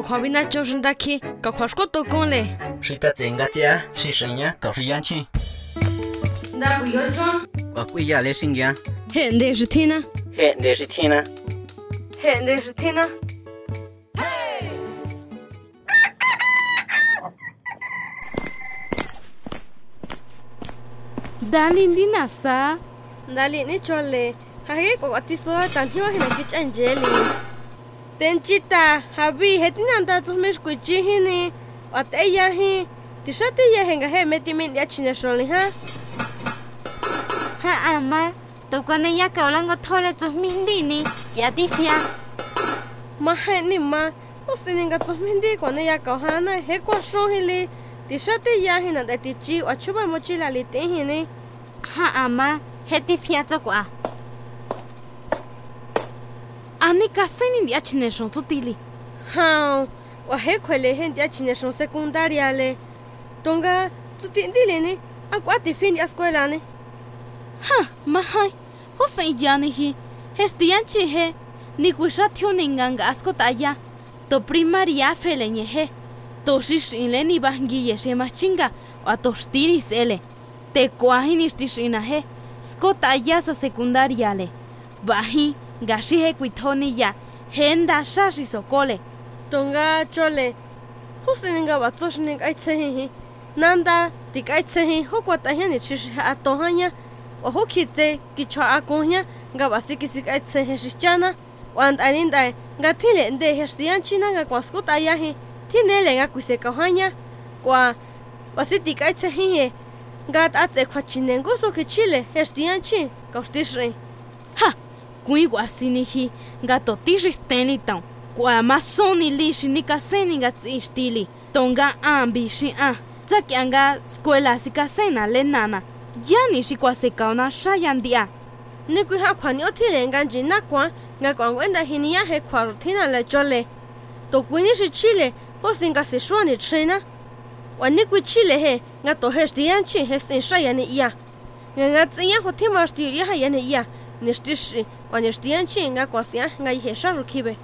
cậu khó bên cho sinh ta khi cậu khó có tổ công lệ sĩ ta tiền gạt cha sĩ sinh nhá cậu sĩ giang chi đã bị cho và quý gia lê sinh giang hiện để sự thiên hiện để sự thiên hiện để sự thiên Dalin di nasa Dalin ni chole hai ko ati so tan hiwa hina ki chanjeli ten chita habi hetin ta to mes ku chi hini at ya hi ti shati ya henga he meti min ya chine sholi ha ama to kwana ya ka ulango thole to min di ni ya ti fia ma he ni ma o sininga to min di kwana ya ka ha na he ko sho hili ti shati ya hina da ti chi o chuba mo chi la li te hini ama heti fia to kwa ani kaseni di achine shon tutili ha wa he khole hen dia chine shon secundaria le tonga tutindile ni akwa ti fin escuela ni mahai hosan yani hi hestian chi he ni kuisha thioninganga askotaya to primaria felenye he to shisile ni bangi yeshe machinga wa to stiri sele te kwahini stishina he skotaya sa secundaria le bahi gashi he kuithoni ya henda shashi sokole tonga chole husinga watsoshning aitsehi nanda tikaitsehi hokwata hani chish atohanya wa hokitse kichwa akonya nga wasikisik aitsehi shichana wan aninda nga thile nde hestian china nga kwaskota yahi thinele nga kusekahanya kwa wasitik aitsehi he nga atse khwachinengo so kichile hestian chi kaustishre kui wasini hi nga to tishisteni tan kwa masoni lishi nikaseni nga tsistili tonga ambi shi tsakyanga escuela sikasena lenana yani shi kwa sekauna shayandia ni kui ha khwani othile nga jina kwa nga kwangwenda hinia he khwaruthina le chole to kui ni shi chile hosinga se shwani trena wani kui chile he nga to hestian chi he sin shayani ya nga tsiya hotimasti ya yani ya nishtishi wanishtian chi nga kwasia nga hesha rukibe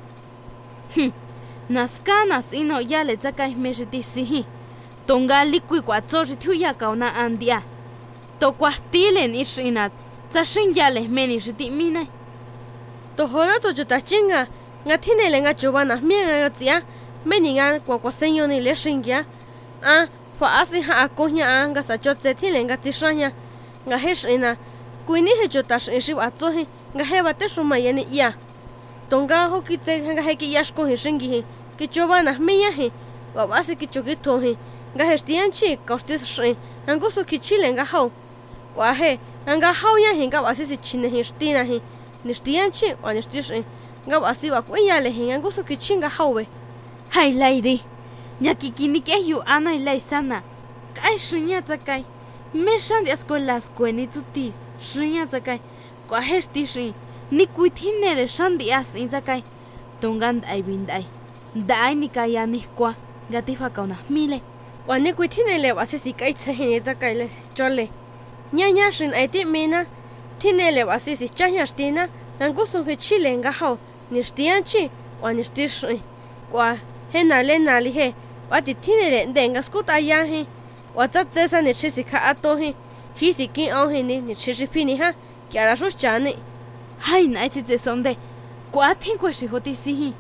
naskanas ino yale tsakai meshiti sihi tonga likui kwa tsoshi thuya kauna andia to kwahtilen ishinat tsashin yale meni shiti mina to hona to jutachinga nga thinele nga chobana mienga nga tsia meni nga kwa senyo ni le shingya fa asi ha akonya nga sachotse thile nga tishanya nga heshina kuini he jotash ishi watsohi nga heba te shuma yene ya tonga hokitse nga heki yashko he shingi he kichobana miya he wa basi kichogito he nga hestian chi kaustis shi nga so kichile nga hau wa he nga hau ya he nga basi si chine he stina he nishtian chi wa nishtish nga basi wa kuya le he nga so kichinga hauwe hai lady nyakikini ke yu ana ilaisana kai shinya tsakai meshan de escuela skweni tuti shinya tsakai kwa hesti shi ni kuithinere shandi as inzakai tongan ai bindai dai ni kaya ni kwa gatifa kauna mile wa ni kuithinele wasisi kai tsahe zakai le chole nya shin aiti mena thinele wasisi chanya stina nangusun he chile nga hau nishtian chi wa nishtish kwa hena le nali he wati thinele ndenga skuta ya he wa tsatsa ni chisika atohi hisiki auhi ni chisipini ha kyara shu chane hai nai chi te sonde kwa thin kwa shi hoti si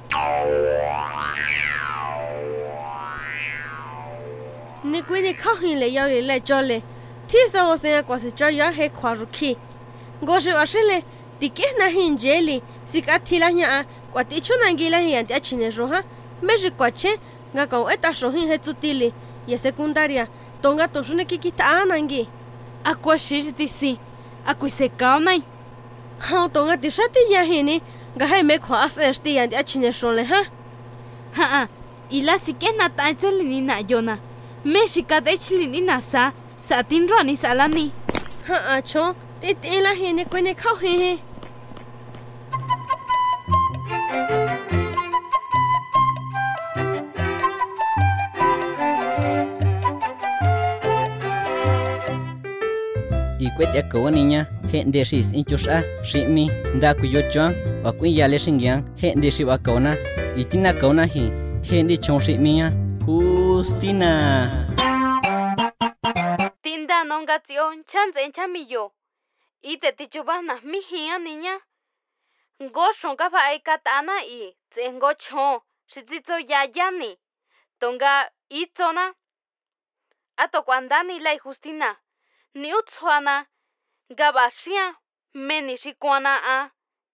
ni kwini khahin le yaw le chole thi sa o se kwa se cha ya he khwaruki go je washile dike na hinjeli sikathila nya kwa ti chuna ngila hi ante chine ro ha meji kwache nga ka eta sho hi he tsutili ye secundaria tonga to shune kikita anangi akwa shi ti si akui se kaunai ha tonga ti shati ya hini ga hai me khwa ase sti ante chine shole ha ila sikena ta tselini na yona me shikat echlini na sa tin roni salani ha acho ti la hini kwene khau he y quét eco niña hiện de shis inchusha shimi nda ku yochang wa ku ya le shingyang hiện de shi wa kauna itina kauna hi Hindi chong shi miya. Justina. Tinda nonga tion chanzen chamiyo. Ite tichubana mi hia niña. Ngo shonga fa ai katana I. Tsengo chon. Shitito yayani. Tonga itona. Ato kwandani lai Justina. Ni utswana. Gabashia. Meni shikwana a.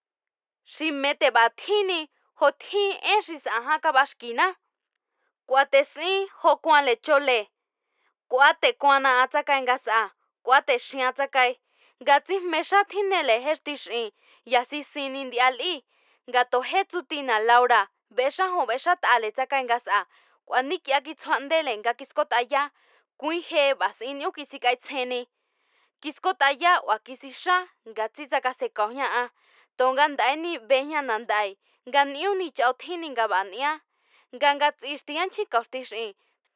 Si mete batini. Hoti enshis aha kabashkina. Kuate si ho kwan le chole. Kuate kwana ataka engasa. Kuate shi ataka. Gati mesha tinele heshtishin. Yasi sinin diali. Gato hetsutina Laura. Besha ho besha tale taka engasa. Kwaniki aki tswandele nga kiskotaya. Kui he basin yu kisikai tseni. Kiskotaya wa kisisha. Gati zaka sekohnya a. Tongan daini benya nandai. Gan iuni chao tini ngabania. Ganga tsistian chikostishin.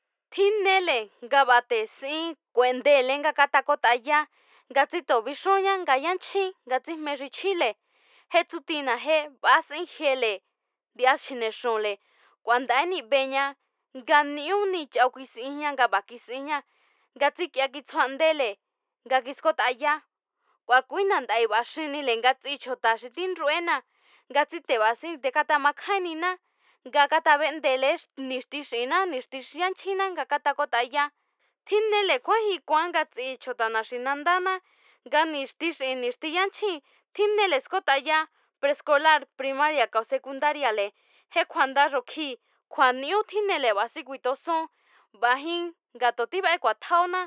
Tinele ngabate si kuendele nga katakotaya. Gatito bishonya ngayanchi. Gatis merichile. Hetsutina he basin hele. Diashine shonle. Kwandaini benya. Gan iuni chao kisinya ngabakisinya. Gatik yaki tswandele. Gakiskotaya. Wakuinandai bashinile ngatsi chotashitin ruena. Gatsite basin de katamakanina. Gakata vendeles nistishina nistishianchina gakatakotaya. Tinele kwahi kwangatsi chotanashinandana. Ganistishin nistianchi. Tinele skotaya. Preescolar, primaria o secundaria le. He kwanda roki. Kwaniu tinele basikuitoson. Bahin gatotiba ekwataona.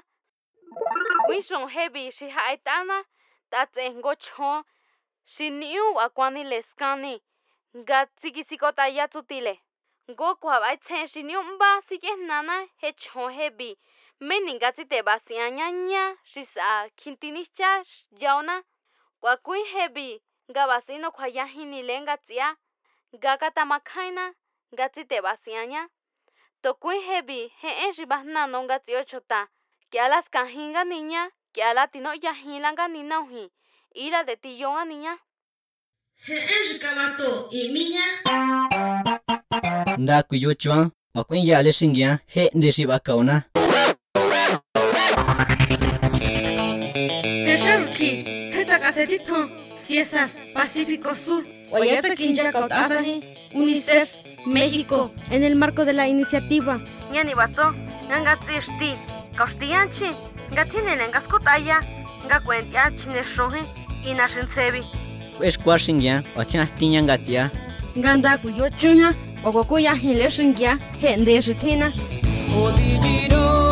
Wishon heavy shi haitana. Tatsengo chon. Shiniu akwani leskani. Gatsikikota yatsutile. Go kwabai tsen shiniu mba nana he chon hebi. Meni gatsite basianyanya shisa kintinicha yauna. Kwakui hebi. Gabasino kwayahini lengatsia. Gakatamakaina. Gatsite basianya. Tokui hebi he enshibahna no gatsio chota. Que a las cajinga niña. Que a la tino yahilanga nina uji. Ira de tillonga niña. He kabato y miña. Nda kuyo chuan. Okwen ya le shingya. He ndeshiba kauna. Hersharuki. Heta casetito. Ciesas. Pacífico Sur. Guayata Kinja Kautasahi. UNICEF. México. En el marco de la iniciativa. Ñani bato. Ngangatsishti. Kaustianchi. Gatinen ngaskotaya. Ngakuentia chineshohi. Inashinsebi. Pues kwa shingya. Ochan tinya ngatia. Ganda kuyo chunya. Ogokuya hile shingya. He ndeshitina. Odijiro.